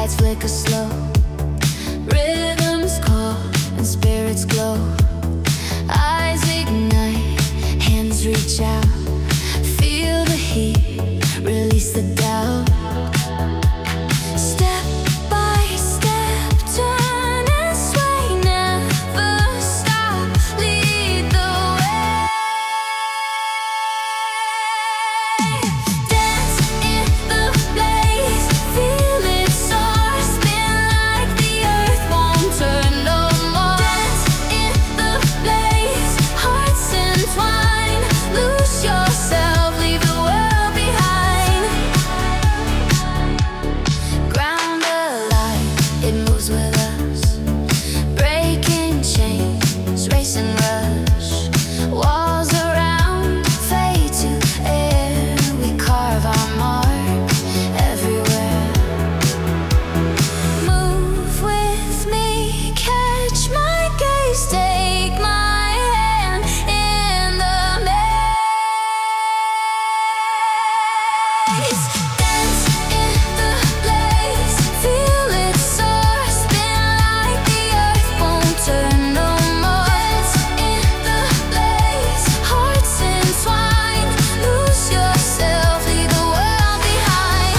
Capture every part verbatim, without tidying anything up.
lights flicker slow, rhythms call and spirits glow. Eyes ignite, hands reach out, feel the heat, release the doubt. Step by step, turn and sway, never stop, lead the way. Dance in the blaze, feel it soar, spin like the earth won't turn no more. Dance in the blaze, hearts entwine, lose yourself, leave the world behind. Ground alive, it moves with us, breaking chains, race and rush. Walls around fade to air, we carve our mark everywhere. Move with me, catch my gaze, take my hand in the maze. Dance in the blaze, feel it soar, spin like the earth won't turn no more. Dance in the blaze, hearts entwine, lose yourself, leave the world behind.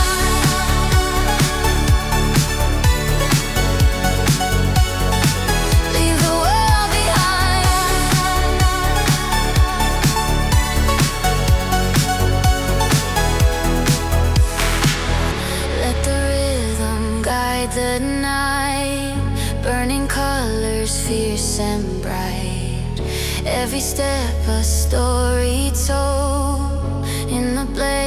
Leave the world behind. Let the rhythm guide the night, burning colors fierce and bright. Every step a story told in the blaze.